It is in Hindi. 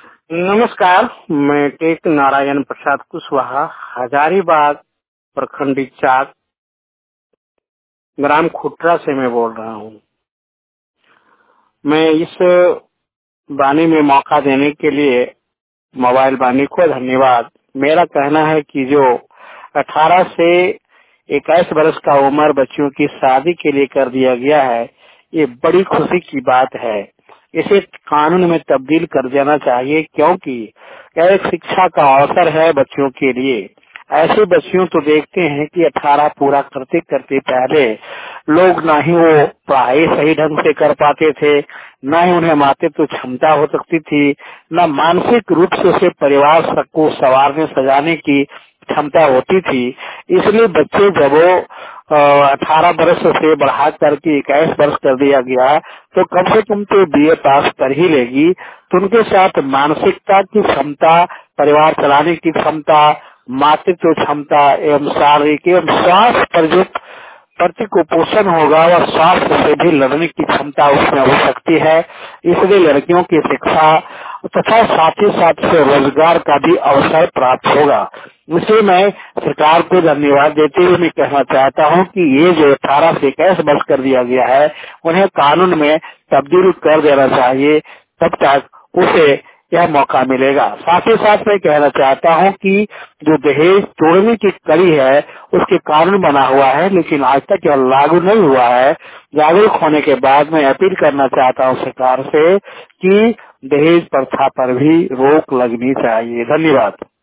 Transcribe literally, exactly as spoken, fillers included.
नमस्कार, मैं टेक नारायण प्रसाद कुशवाहा हजारीबाग प्रखंड चाक ग्राम खुटरा से मैं बोल रहा हूँ। मैं इस वाणी में मौका देने के लिए मोबाइल वाणी को धन्यवाद। मेरा कहना है कि जो अठारह से इक्कीस वर्ष का उम्र बच्चों की शादी के लिए कर दिया गया है, ये बड़ी खुशी की बात है। इसे कानून में तब्दील कर देना चाहिए, क्योंकि यह एक शिक्षा का अवसर है बच्चों के लिए। ऐसे बच्चों तो देखते हैं कि अठारह पूरा करते करते पहले लोग ना ही वो पढ़ाई सही ढंग से कर पाते थे, न ही उन्हें मातृत्व क्षमता हो सकती थी, न मानसिक रूप से उसे परिवार को संवारने सजाने की क्षमता होती थी। इसलिए बच्चे जब वो अठारह वर्ष से बढ़ा करके इक्कीस वर्ष कर दिया गया, तो कम से कम तो बीए पास कर ही लेगी। तो उनके साथ मानसिकता की क्षमता, परिवार चलाने की क्षमता, मातृत्व क्षमता एवं शारीरिक एवं स्वास्थ्य पर जो प्रति कुपोषण होगा और स्वास्थ्य से भी लड़ने की क्षमता उसमें हो सकती है। इसलिए लड़कियों की शिक्षा तथा साथ ही साथ से रोजगार का भी अवसर प्राप्त होगा। इसलिए मैं सरकार को धन्यवाद देते हुए मैं कहना चाहता हूं कि ये जो अठारह से इक्कीस वर्ष कर दिया गया है, उन्हें कानून में तब्दील कर देना चाहिए, तब तक उसे यह मौका मिलेगा। साथ ही साथ मैं कहना चाहता हूं कि जो दहेज तोड़ने की कड़ी है उसके कानून बना हुआ है, लेकिन आज तक यह लागू नहीं हुआ है। जागरूक होने के बाद मैं अपील करना चाहता हूं सरकार से कि दहेज प्रथा पर भी रोक लगनी चाहिए। धन्यवाद।